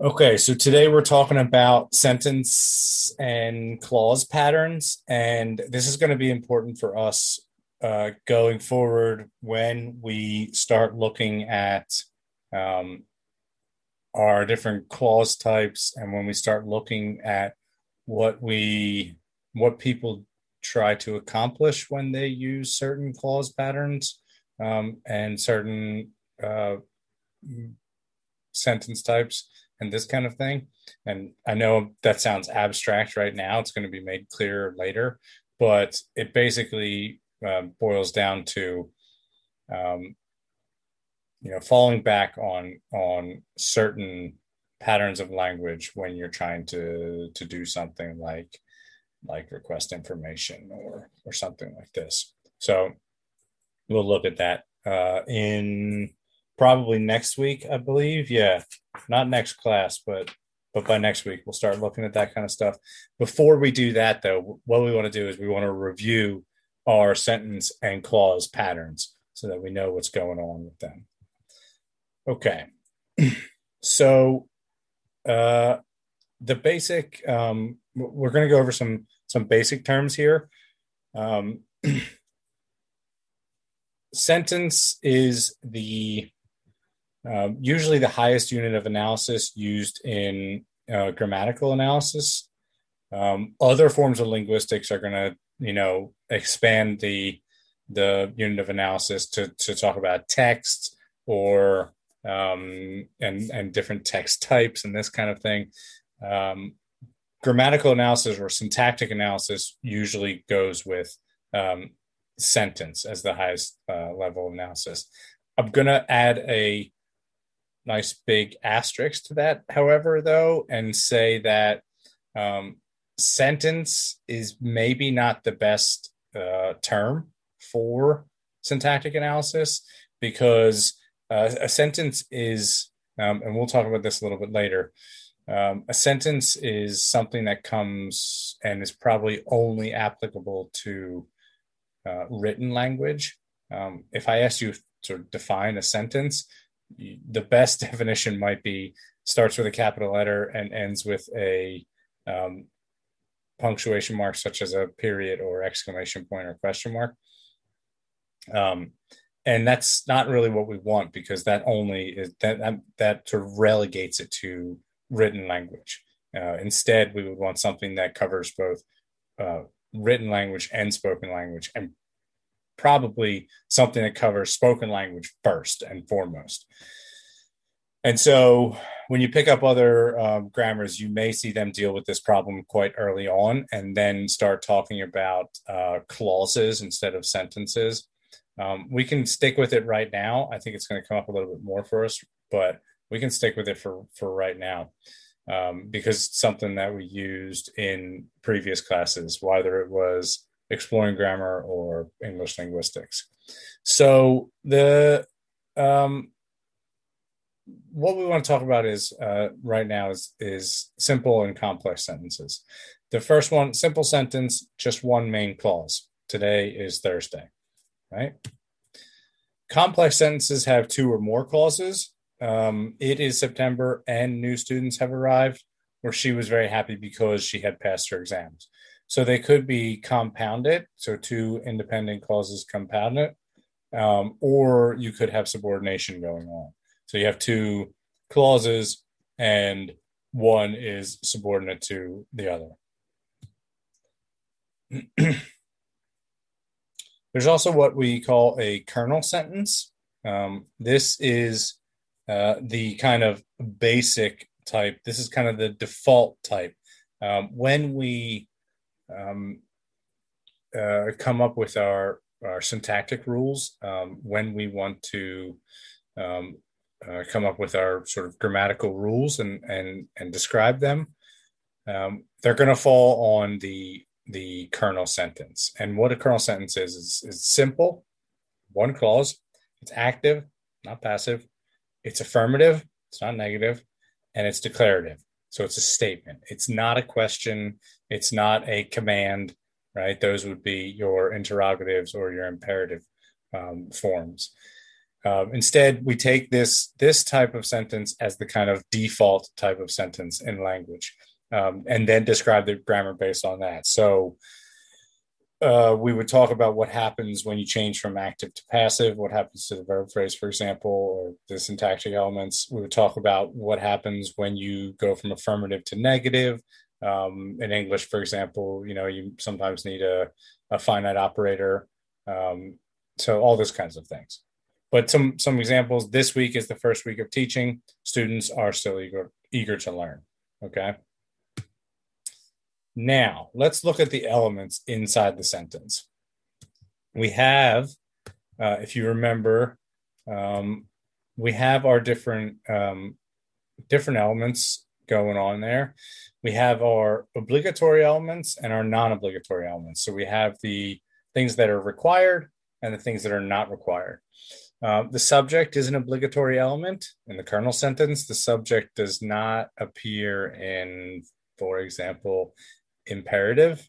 Okay, so today we're talking about sentence and clause patterns, and this is going to be important for us going forward when we start looking at um, our different clause types, and when we start looking at what people try to accomplish when they use certain clause patterns and certain uh, sentence types and this kind of thing. And I know that sounds abstract right now. It's going to be made clearer later, but it basically boils down to um, falling back on certain patterns of language when you're trying to do something like request information or something like this. So we'll look at that in probably next week, I believe. Yeah, not next class, but by next week we'll start looking at that kind of stuff. Before we do that, though, what we want to do is we want to review our sentence and clause patterns so that we know what's going on with them. Okay, so uh, the basic we're going to go over some basic terms here. Um, Sentence is the usually the highest unit of analysis used in grammatical analysis. Other forms of linguistics are going to, expand the unit of analysis to talk about text or and different text types and this kind of thing. Grammatical analysis or syntactic analysis usually goes with sentence as the highest level of analysis. I'm going to add a nice big asterisk to that, however, though, and say that um, sentence is maybe not the best term for syntactic analysis because a sentence is, and we'll talk about this a little bit later. A sentence is something that comes and is probably only applicable to written language. If I asked you to define a sentence, the best definition might be starts with a capital letter and ends with a punctuation mark, such as a period or exclamation point or question mark. And that's not really what we want because that only is that sort of relegates it to written language. Instead, we would want something that covers both written language and spoken language, and probably something that covers spoken language first and foremost. And so when you pick up other grammars, you may see them deal with this problem quite early on and then start talking about clauses instead of sentences. We can stick with it right now. I think it's going to come up a little bit more for us, but we can stick with it for right now because it's something that we used in previous classes, whether it was exploring grammar or English linguistics. So what we want to talk about is right now is simple and complex sentences. The first one, simple sentence, just one main clause. Today is Thursday, right? Complex sentences have two or more clauses. It is September and new students have arrived, where she was very happy because she had passed her exams. So they could be compounded, so two independent clauses compound it, or you could have subordination going on. So you have two clauses and one is subordinate to the other. There's also what we call a kernel sentence. This is the kind of basic type. This is kind of the default type. When we come up with our syntactic rules, when we want to come up with our sort of grammatical rules and describe them, they're going to fall on the kernel sentence. And what a kernel sentence is simple, one clause. It's active, not passive. It's affirmative, it's not negative, and it's declarative. So it's a statement. It's not a question. It's not a command, right? Those would be your interrogatives or your imperative forms. Instead, we take this type of sentence as the kind of default type of sentence in language, and then describe the grammar based on that. So we would talk about what happens when you change from active to passive, what happens to the verb phrase, for example, or the syntactic elements. We would talk about what happens when you go from affirmative to negative. In English, for example, you sometimes need a finite operator. So all those kinds of things. But some examples. This week is the first week of teaching. Students are still eager to learn. Okay. Now, let's look at the elements inside the sentence. We have, if you remember, we have our different elements going on there. We have our obligatory elements and our non-obligatory elements. So we have the things that are required and the things that are not required. The subject is an obligatory element. In the kernel sentence, the subject does not appear in, for example, imperative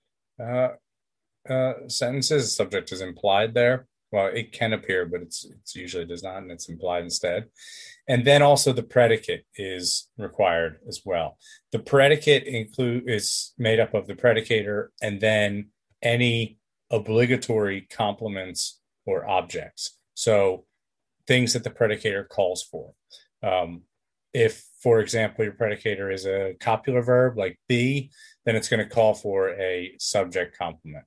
sentences. The subject is implied there. Well, it can appear, but it's usually does not, and it's implied instead. And then also the predicate is required as well. The predicate is made up of the predicator and then any obligatory complements or objects. So things that the predicator calls for. If, for example, your predicator is a copular verb like be, then it's going to call for a subject complement.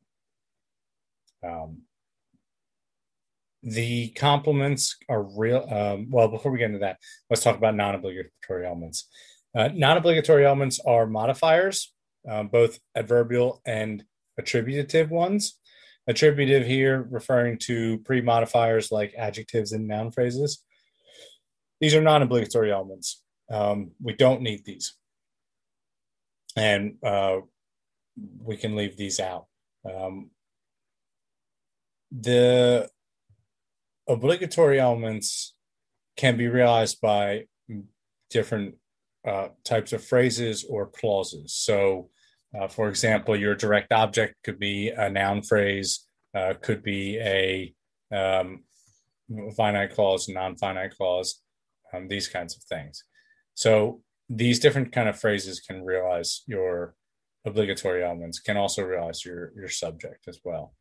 The complements are real. Well, before we get into that, let's talk about non-obligatory elements. Non-obligatory elements are modifiers, both adverbial and attributive ones. Attributive here referring to pre-modifiers like adjectives and noun phrases. These are non-obligatory elements. We don't need these. And we can leave these out. The obligatory elements can be realized by different types of phrases or clauses. So, for example, your direct object could be a noun phrase, could be a finite clause, non-finite clause, these kinds of things. So these different kind of phrases can realize your obligatory elements, can also realize your subject as well.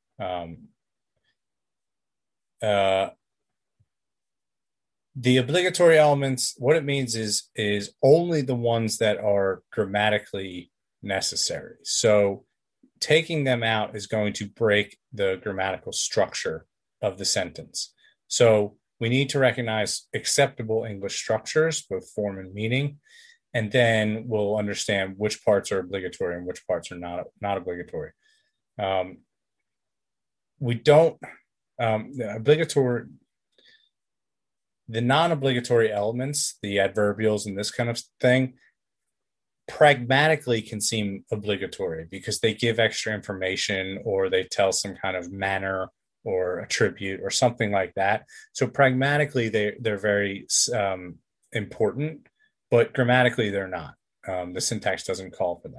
The obligatory elements, what it means is only the ones that are grammatically necessary. So taking them out is going to break the grammatical structure of the sentence. So we need to recognize acceptable English structures, both form and meaning, and then we'll understand which parts are obligatory and which parts are not obligatory. We don't the non-obligatory elements, the adverbials and this kind of thing, pragmatically can seem obligatory because they give extra information or they tell some kind of manner or attribute or something like that. So pragmatically, they're very important, but grammatically they're not. The syntax doesn't call for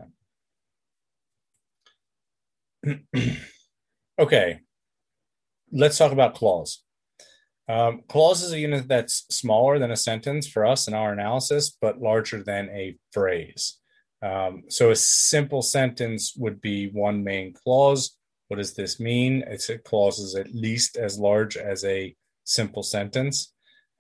them. Okay, let's talk about clause. Clause is a unit that's smaller than a sentence for us in our analysis, but larger than a phrase. So a simple sentence would be one main clause. What does this mean? It's a clause is at least as large as a simple sentence.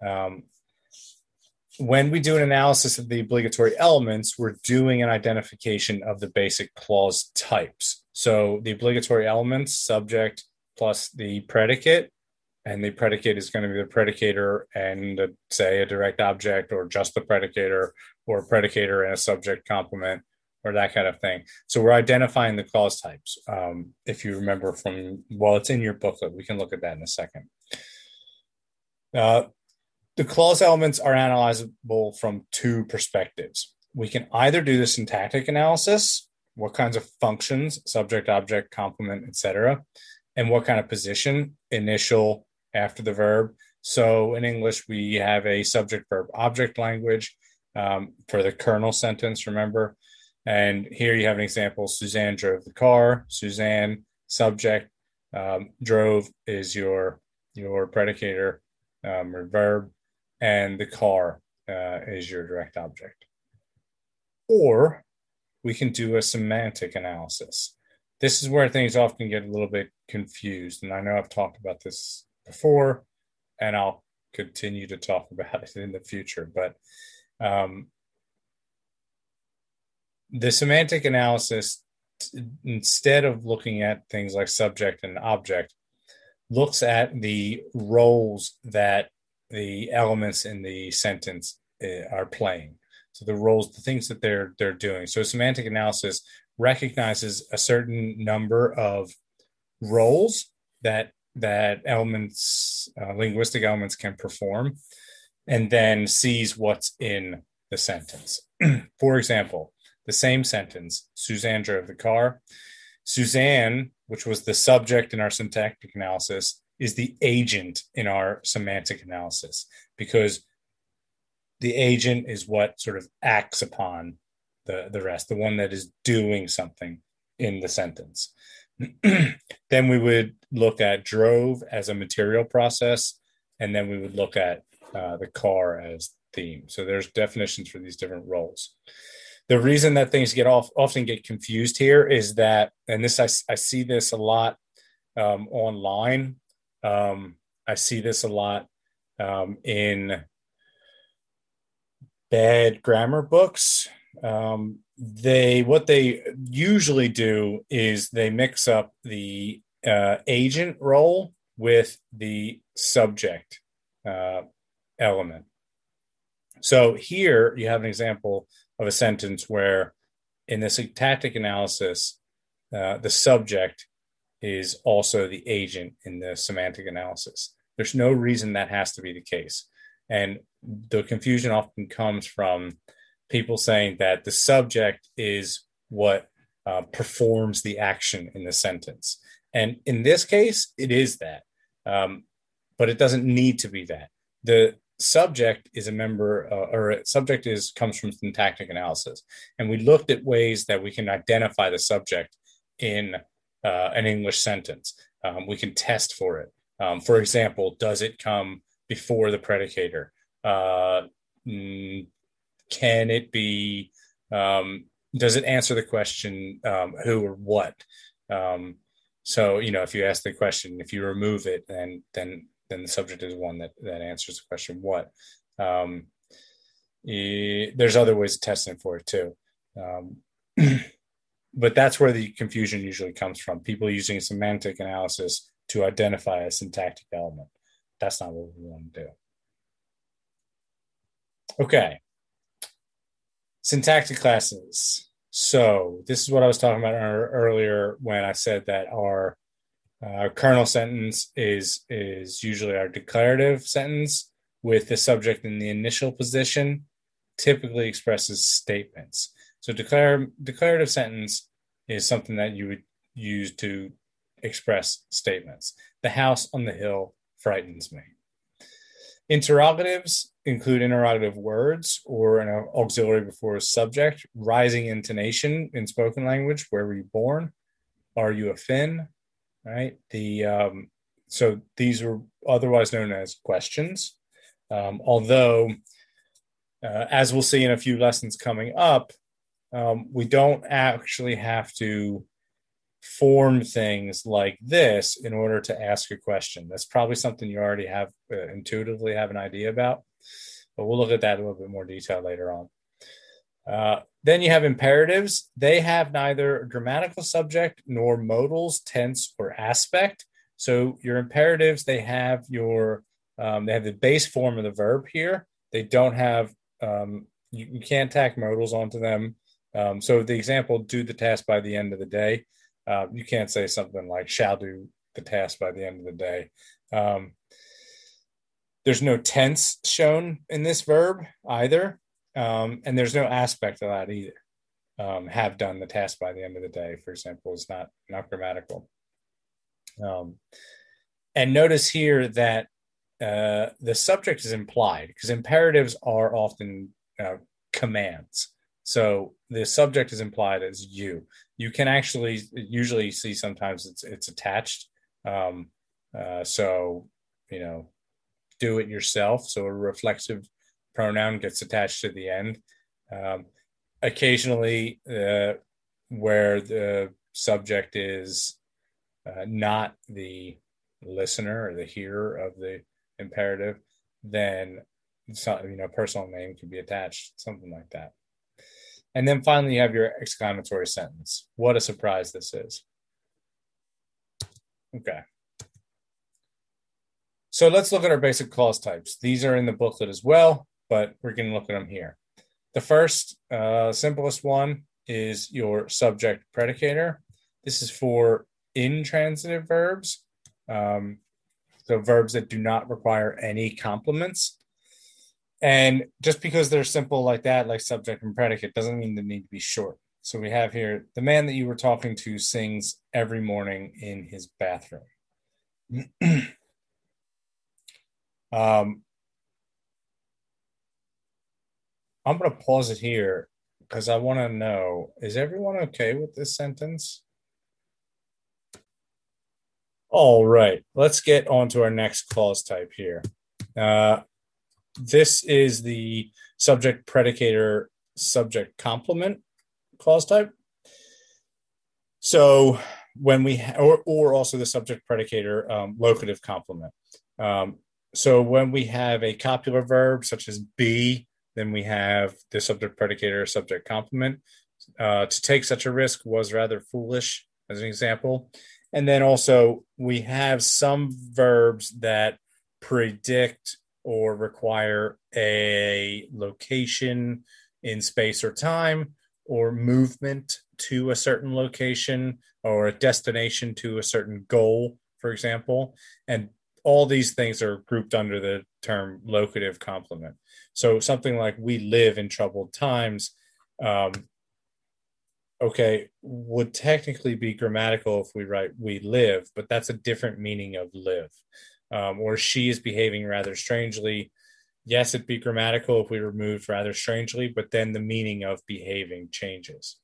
When we do an analysis of the obligatory elements, we're doing an identification of the basic clause types. So the obligatory elements, subject plus the predicate, and the predicate is going to be the predicator and say a direct object or just the predicator or a predicator and a subject complement or that kind of thing. So we're identifying the clause types. If you remember from, well, it's in your booklet. We can look at that in a second. The clause elements are analyzable from two perspectives. We can either do the syntactic analysis, what kinds of functions, subject, object, complement, etc., and what kind of position, initial, after the verb. So in English, we have a subject verb object language for the kernel sentence, remember? And here you have an example. Suzanne drove the car. Suzanne, subject, drove is your predicator. or verb, and the car is your direct object. Or we can do a semantic analysis. This is where things often get a little bit confused. And I know I've talked about this before, and I'll continue to talk about it in the future. But the semantic analysis, instead of looking at things like subject and object, looks at the roles that the elements in the sentence are playing. So the roles, the things that they're doing. So semantic analysis recognizes a certain number of roles that elements, linguistic elements, can perform, and then sees what's in the sentence. For example, the same sentence, Suzanne drove the car. Suzanne, which was the subject in our syntactic analysis, is the agent in our semantic analysis, because the agent is what sort of acts upon the rest, the one that is doing something in the sentence. Then we would look at drove as a material process, and then we would look at the car as theme. So there's definitions for these different roles. The reason that things often get confused here is that, and this I see this a lot online. I see this a lot in bad grammar books. What they usually do is they mix up the agent role with the subject element. So here you have an example of a sentence where in the syntactic analysis, the subject is also the agent in the semantic analysis. There's no reason that has to be the case. And the confusion often comes from people saying that the subject is what performs the action in the sentence. And in this case, it is that. But it doesn't need to be that. The subject is a member, subject comes from syntactic analysis. And we looked at ways that we can identify the subject in an English sentence. We can test for it. For example, does it come before the predicator? Can it be, does it answer the question who or what? So, if you ask the question, if you remove it, then the subject is one that answers the question what. There's other ways of testing for it too. But that's where the confusion usually comes from. People using semantic analysis to identify a syntactic element. That's not what we want to do. Okay. Syntactic classes. So this is what I was talking about earlier when I said that our kernel sentence is usually our declarative sentence with the subject in the initial position, typically expresses statements. So declarative sentence is something that you would use to express statements. The house on the hill frightens me. Interrogatives include interrogative words or an auxiliary before a subject. Rising intonation in spoken language. Where were you born? Are you a Finn? Right. So these are otherwise known as questions. Although, as we'll see in a few lessons coming up, we don't actually have to form things like this in order to ask a question. That's probably something you already have intuitively have an idea about, but we'll look at that in a little bit more detail later on. Then you have imperatives. They have neither grammatical subject nor modals, tense, or aspect. So your imperatives, they have the base form of the verb here. They don't have, you can't tack modals onto them. So the example, do the task by the end of the day. You can't say something like shall do the task by the end of the day. There's no tense shown in this verb either. And there's no aspect of that either. Have done the task by the end of the day, for example, is not grammatical. And notice here that the subject is implied because imperatives are often commands. So the subject is implied as you. You can actually usually see sometimes it's attached. So, do it yourself. So a reflexive pronoun gets attached to the end. Um, Occasionally, where the subject is not the listener or the hearer of the imperative, then personal name can be attached, something like that. And then finally, you have your exclamatory sentence. What a surprise this is. Okay. So let's look at our basic clause types. These are in the booklet as well, but we're going to look at them here. The first, simplest one is your subject predicator. This is for intransitive verbs, so verbs that do not require any complements. And just because they're simple like that, like subject and predicate, doesn't mean they need to be short. So we have here, the man that you were talking to sings every morning in his bathroom. I'm going to pause it here because I want to know, is everyone okay with this sentence? All right, let's get on to our next clause type here. This is the subject predicator subject complement clause type. So when we, or also the subject predicator locative complement. So when we have a copular verb such as be, then we have the subject predicator subject complement. To take such a risk was rather foolish, as an example. And then also we have some verbs that predict or require a location in space or time, or movement to a certain location, or a destination to a certain goal, for example. And all these things are grouped under the term locative complement. So something like we live in troubled times, would technically be grammatical if we write we live, but that's a different meaning of live. Or she is behaving rather strangely. Yes, it'd be grammatical if we removed rather strangely, but then the meaning of behaving changes.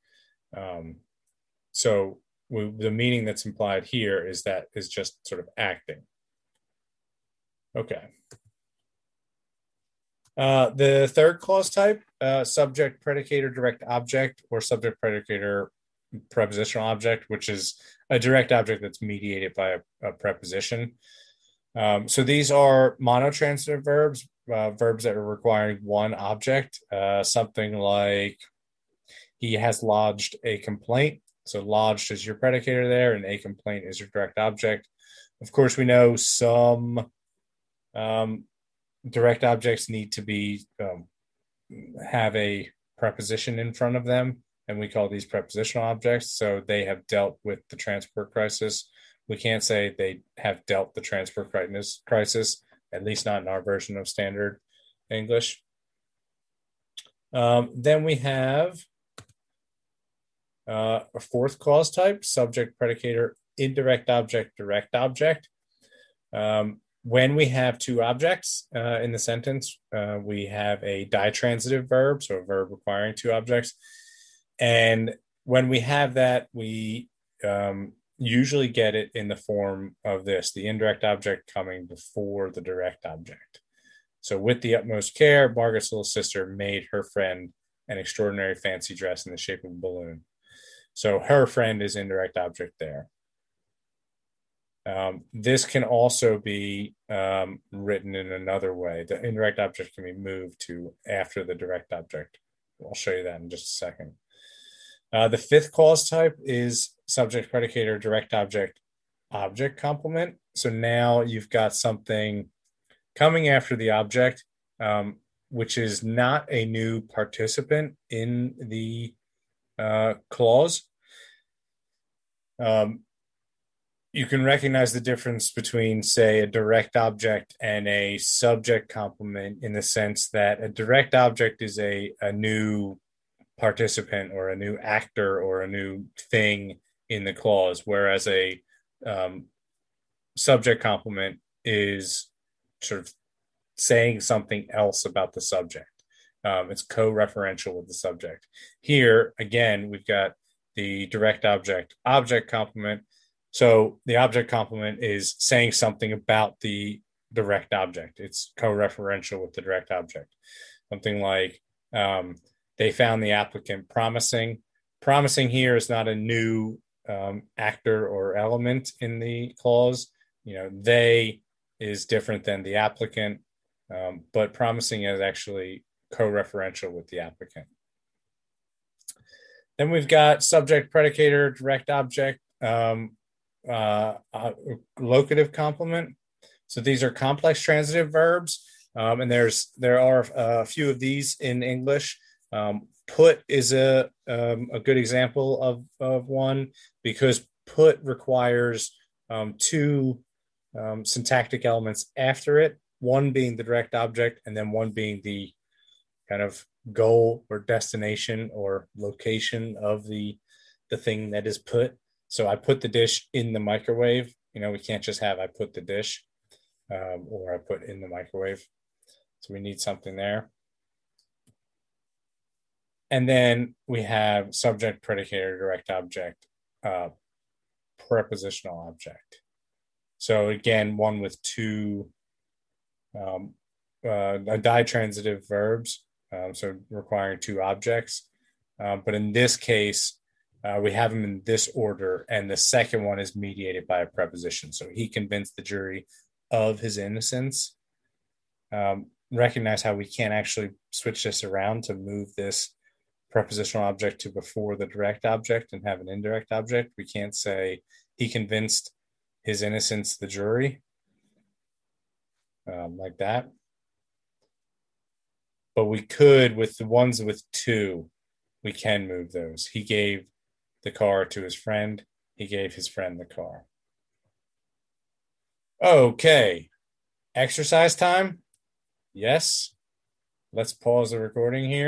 So the meaning that's implied here is that is just sort of acting. Okay. The third clause type, subject, predicator, direct object, or subject, predicator, prepositional object, which is a direct object that's mediated by a preposition. So these are monotransitive verbs, verbs that are requiring one object, something like he has lodged a complaint. So lodged is your predicator there, and a complaint is your direct object. Of course, we know some direct objects need to be have a preposition in front of them, and we call these prepositional objects. So they have dealt with the transport crisis. We can't say they have dealt the transport crisis, at least not in our version of standard English. Then we have a fourth clause type, subject, predicator, indirect object, direct object. When we have two objects in the sentence, we have a ditransitive verb, so a verb requiring two objects. And when we have that, we usually get it in the form of this, the indirect object coming before the direct object. So with the utmost care, Margaret's little sister made her friend an extraordinary fancy dress in the shape of a balloon. So her friend is indirect object there. This can also be written in another way. The indirect object can be moved to after the direct object. I'll show you that in just a second. The fifth clause type is subject, predicator, direct object, object complement. So now you've got something coming after the object, which is not a new participant in the clause. You can recognize the difference between, say, a direct object and a subject complement in the sense that a direct object is a new participant or a new actor or a new thing in the clause, whereas a subject complement is sort of saying something else about the subject. It's co-referential with the subject. Here, again, we've got the direct object object complement. So the object complement is saying something about the direct object. It's co-referential with the direct object. Something like they found the applicant promising. Promising here is not a new actor or element in the clause. They is different than the applicant, but promising is actually co-referential with the applicant. Then we've got subject, predicator, direct object, locative complement. So these are complex transitive verbs, and there are a few of these in English. Put is a good example of one, because put requires two syntactic elements after it, one being the direct object and then one being the kind of goal or destination or location of the thing that is put. So I put the dish in the microwave. We can't just have I put the dish or I put in the microwave. So we need something there. And then we have subject, predicator, direct object, prepositional object. So again, one with two ditransitive verbs, so requiring two objects. But in this case, we have them in this order, and the second one is mediated by a preposition. So he convinced the jury of his innocence. Recognize how we can't actually switch this around to move this prepositional object to before the direct object and have an indirect object. We can't say he convinced his innocence the jury like that. But we could, with the ones with two, we can move those. He gave the car to his friend. He gave his friend the car. Okay. Exercise time? Yes. Let's pause the recording here.